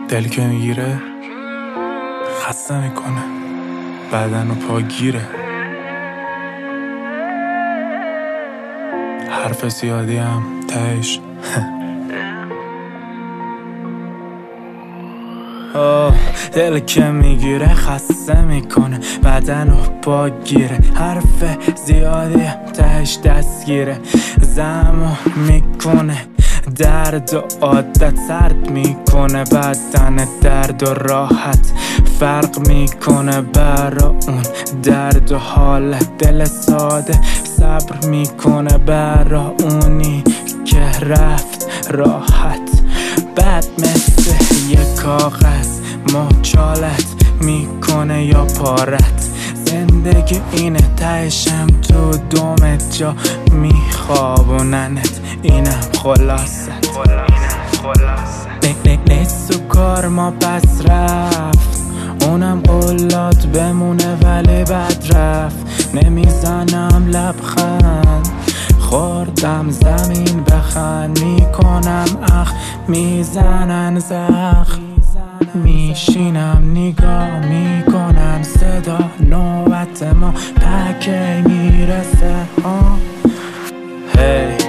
دل که میگیره خسته میکنه، بدن و پا گیره. حرف زیادی هم تهش دل که میگیره خسته میکنه، بدن و پا گیره. حرف زیادی هم تهش دستگیره، زمان میکنه درد و عادت سرد میکنه. بدن درد و راحت فرق میکنه برا اون درد و حالت. دل ساده صبر میکنه برا اونی که رفت راحت. بعد مثل یه کاغذ مچالت میکنه یا پارت. زندگی اینه تهشم تو دومت جا میخوابوننت. اینم خلاصت نیست تو کار ما پس رفت. اونم قولات بمونه ولی بد رفت. نمیزنم لبخند خوردم زمین بخند. میکنم اخ میزنن زخم. میشینم نگاه میکنم صدا نوبت ما پکه میرسه. هی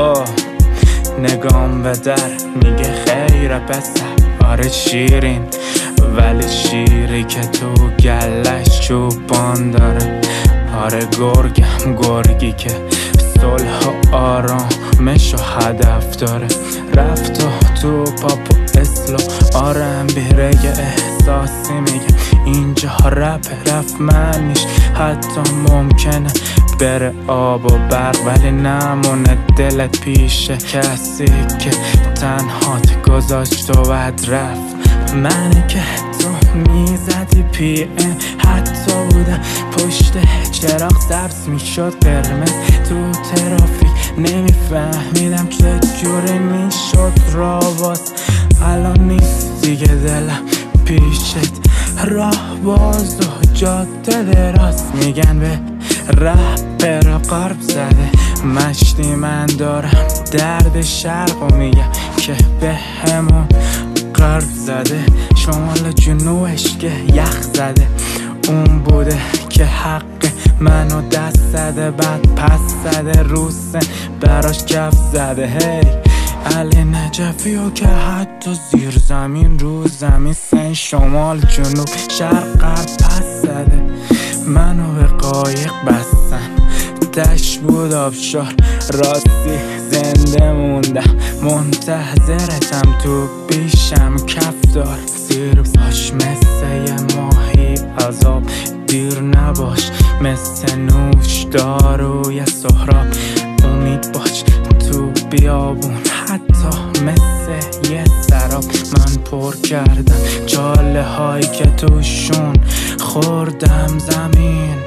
نگام به در میگه خیره پسر. آره شیرین ولی شیری که تو گلش چوبان داره. آره گرگی که صلح و آرامش و هدف داره. رفت و تو پاپ و اسلو آرم بیرگ احساسی میگه اینجا رفت منیش. حتی ممکنه بره آب و برق ولی نمونه دلت پیش کسی که تنهات گذاشت و بد رفت. منی که تو میزدی پی ام حتی بودم پشت چراغ سبز میشد قرمز تو ترافیک. نمیفهمیدم چجوری میشد راباز. الان نیست دیگه دلم پیشت راه باز و جاده دراز. میگن به رهبر قرب زده مشتی. من دارم درد شرق و میگم که به همون قرب زده. شمال جنوبش که یخ زده. اون بوده که حق منو دست زده بعد پس زده. روسن براش کف زده. هی علی نجفی و که حتی زیر زمین رو زمین سن شمال جنوب شرق غرب پس زده. منو به قایق بستن دشت بود آبشار. راستی زنده موندم منتظرتم تو پیشم کفدار. زیر باش مثل یه ماهی عذاب دیر نباش مثل نوش داروی سهراب. امید باش تو بیابون حتی مثل یه سراب. من پر کردم چاله هایی که توشون خوردم زمین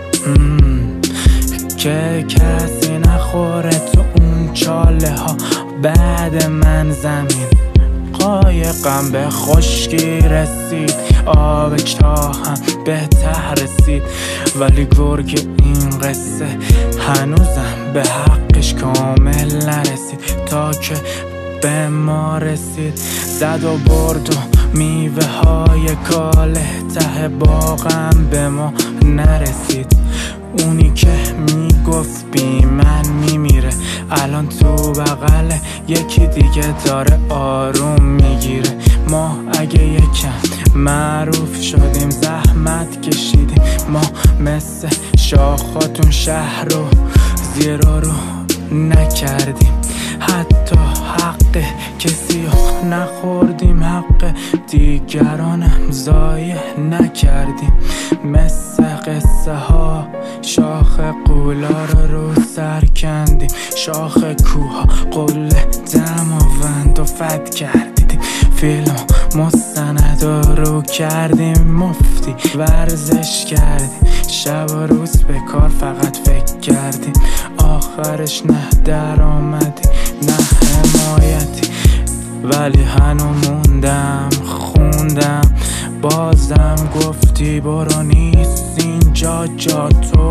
که کسی نخوره تو اون چاله ها بعد من زمین. قایقم به خشکی رسید آب چاهم به ته رسید ولی گرگ این قصه هنوزم به حقش کامل نرسید. تا که به ما رسید زد و برد و میوه های کاله ته باغم به ما نرسید. اونی که میگفت بی من میمیره الان تو بغل یکی دیگه داره آروم میگیره. ما اگه یکم معروف شدیم زحمت کشیدیم. ما مثل شاخاتون شهر رو زیرا رو نکردیم. حتی حق کسی رو نخوردیم حق دیگرانم ضایع نکردیم. مثل قصه ها شاخ قولا رو سر کندیم. شاخ کوها قل دماوند و فد کردیم. فیلم مستند رو کردیم مفتی ورزش کردیم. شب و روز به کار فقط فکر کردیم. آخرش نه در آمدی نه حمایتی ولی هنو موندم خوندم. بازم گفتی برو نیست اینجا جا تو.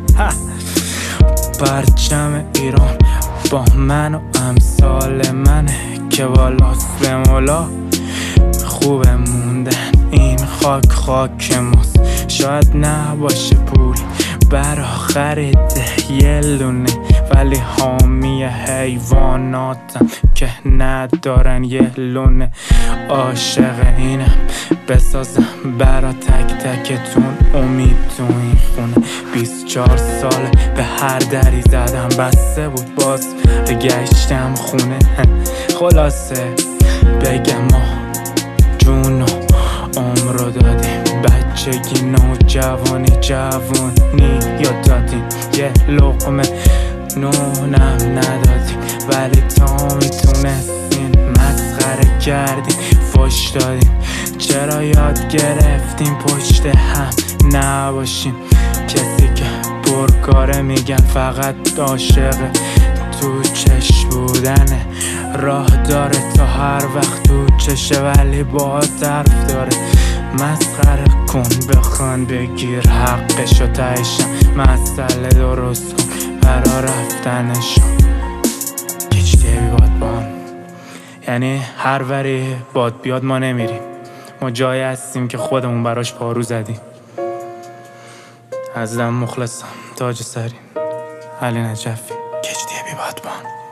پرچم ایران با من و امثال منه که بالاست به مولا. خوبه موندن این خاک ماست. شاید نباشه پول برا خرید یه لونه، ولی حامی حیواناتم که ندارن یه لونه. عاشق اینم بسازم برا تک تکتون امید تو این خونه. 24 ساله به هر دری زدم بسته بود، باز گشتم خونه. خلاصه بگم ما جون و عمرو دادیم، بچگی نوجوانی جوانی یا دادیم، یه لقمه نونم ندادیم ولی تا میتونستین مسخره کردیم، فش دادیم. چرا یاد گرفتیم پشت هم نباشیم؟ کسی که پرکاره میگن فقط عاشق تو چش بودنه، راه داره تا هر وقت تو چشه ولی با طرف داره. مسخره کن بخوان بگیر حقشو تهشم، مسئله درست کن برا رفتنشو. کشتی بی بادبان یعنی هر وری باد بیاد ما نمیریم، ما جایی هستیم که خودمون براش پارو زدیم. از دم مخلصم تاج سرین علی نجفی. کشتی بی بادبان.